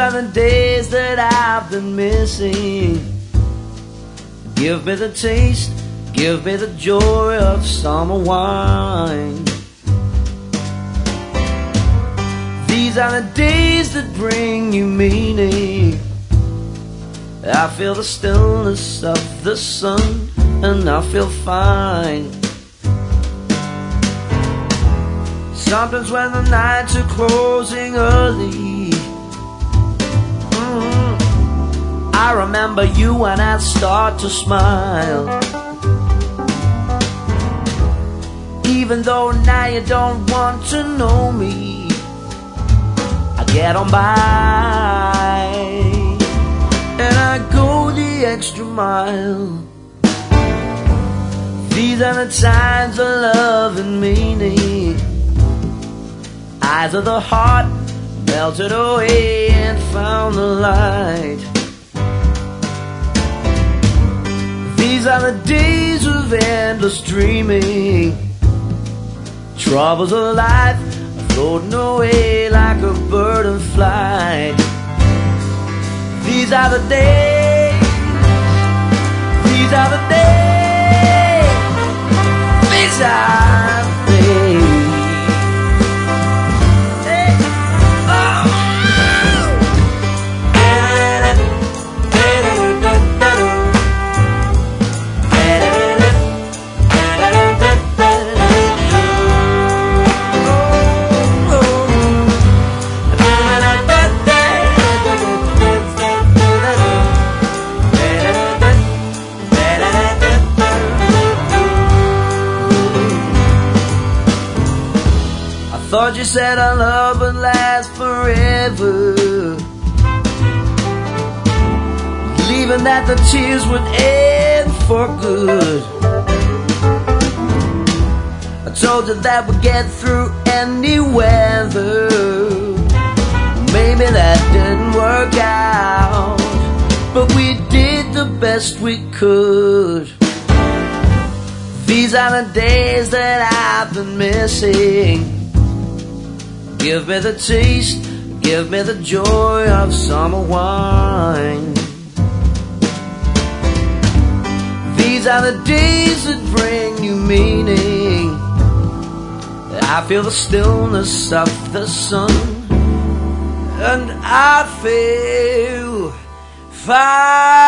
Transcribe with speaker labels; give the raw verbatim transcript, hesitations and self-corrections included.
Speaker 1: are the days that I've been missing. Give me the taste, give me the joy of summer wine. These are the days that bring you meaning. I feel the stillness of the sun, and I feel fine. Sometimes when the nights are closing early, mm, I remember you and I start to smile. Even though now you don't want to know me, I get on by, and I go the extra mile. These are the times of love and meaning. Eyes of the heart melted away and found the light. These are the days of endless dreaming. Troubles of life are floating away like a bird in flight. These are the days, these are the days, these are the days. Thought you said our love would last forever, believing that the tears would end for good. I told you that we'd get through any weather. Maybe that didn't work out, but we did the best we could. These are the days that I've been missing. Give me the taste, give me the joy of summer wine. These are the days that bring you meaning. I feel the stillness of the sun, and I feel fine.